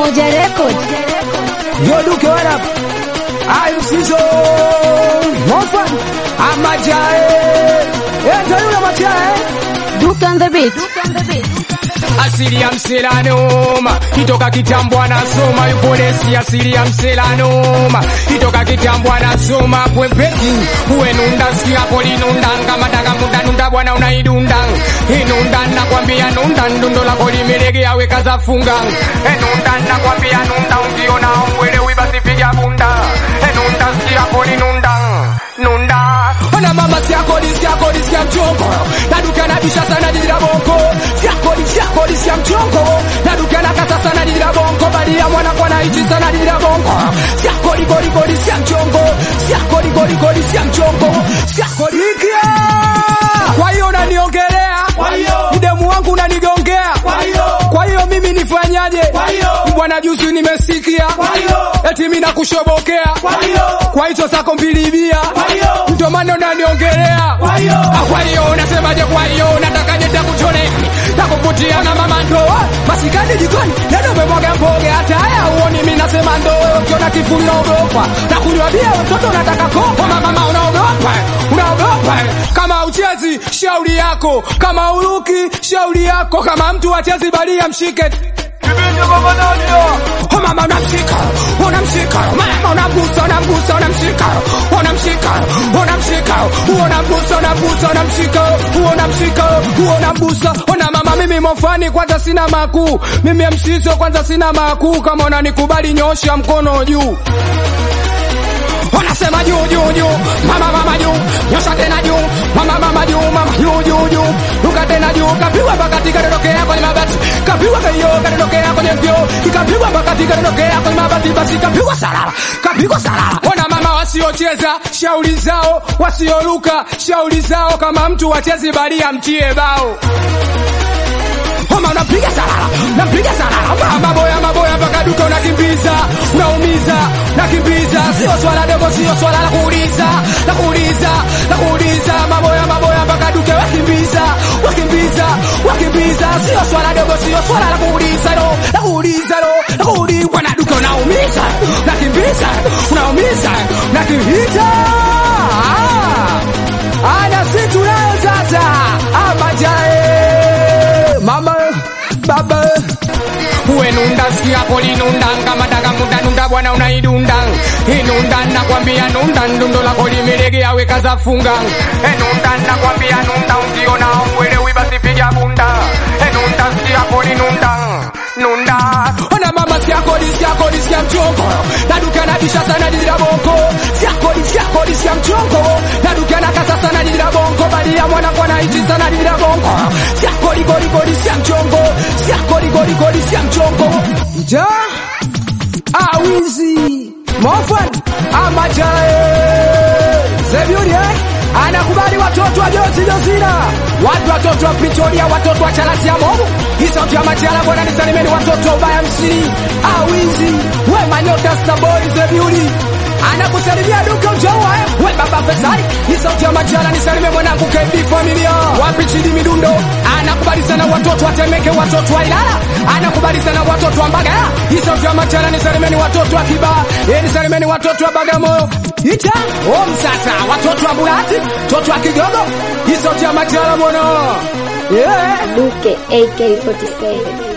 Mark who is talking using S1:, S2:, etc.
S1: Moja Record.
S2: Yo Duke, what up? I'm Sizo Mofan Amajae. Enter you Amajae.
S1: Duke on the beat.
S3: Asili ya mselanoma kitoka kitambo anasoma yupo desi. Asili ya mselanoma kitoka kitambo anasoma kwepeki uwe nunda sikia poli nunda kama daga muda nunda bwana unaidunda inunda nakwambia nunda ndundo la poli melegea weka za funga nunda nakwambia nunda ungiona uelewi basi piga bunda nunda sikia poli nunda nunda ona mama sikia kodi sikia mchongo naduka nabisha sana jiji la bongo sikia kodi sikia mchongo naduka nakata sana jiji la bongo bali ya mwana kwa naichi sana jiji la bongo sikia kodi sikia mchongo sikia kodi sikia mchongo sikia kodi ikia. Kwa hiyo unaniongelea, mdemu wangu unanigongea, kwa hiyo mimi nifanyaje? Bwana juzi nimesikia eti mimi nakushobokea, kwa hizo zako mbili bia ndio maana unaniongelea. Kwa hiyo unasemaje? Kwa hiyo nataka nje kuchone nakuvutia na mama ndo masikani jikoni ndio umemwaga mboga hata haya uone mimi nasema ndo ukiona kifuli unaogopa na kunywa bia watoto nataka kopa mama unaogopa kama uchezi shauri yako kama uruki shauri yako kama mtu achezi bali amshike mama unamshika mama unamgusa unamshika unamgusa ona mama mimi mofani kwanza sina makuu mimi msizo kwanza sina makuu kama unanikubali nyosha mkono juu wanasema juu mama juu nyosha tena juu mama juu luka tena juu kapigwa bakati kadondokea kwenye mabati kapigwa kayo kadondokea kwenye vyo ikapigwa bakati kadondokea kwenye mabati basi kapigwa salala ona mama wasiocheza shauri zao wasioluka shauri zao kama mtu wachezi balia mtie bao mama unapiga salala maboya mpaka duka unakimbiza unaumiza nakimbiza sio swala dogo sio swala la kuuliza maboya mpaka duka wakimbiza sio swala dogo sio swala la kuuliza bwana duka unaumiza nakimbiza unaumiza nakihita ana situ nayo sasa Amajae mama baba uwe nunda sikia poli nunda kama daga muda nunda bwana unaidunda inunda nakwambia nunda ndundo la poli melegea weka za funga nunda nakwambia nunda ungiona uelewi basi piga bunda nunda sikia poli nunda ona mama sikia kodi sikia mchongo naduka nabisha sana jiji la bongo sikia kodi sikia mchongo naduka nakata sana jiji la bongo bali ya mwana kwa naichi sana jiji la bongo sikia kodi sikia mchongo sikia kodi sikia mchongo ja awizi mofan Amajae Zebiuri anakubali watoto wa Josina watoto wa Pretoria watoto wa Chalasia Mobu hizo vya Machala bwana nisalimeni watoto ubaya msiri awizi we manyota stabori Zebiuri anakusalimia duka ujawa we baba Fesari hizo vya Machala nisalime mwanangu KB familia wapi chidi midundo anakubali sana watoto wa Temeke watoto wa Ilala anakubali sana watoto wa Mbagala hizo vya Machala nisalimeni watoto wa Kiba nisalimeni watoto wa Bagamoyo ita sasa watoto wa Bulati watoto wa Kigogo hizo vya Machala bwana
S1: Duke AK47.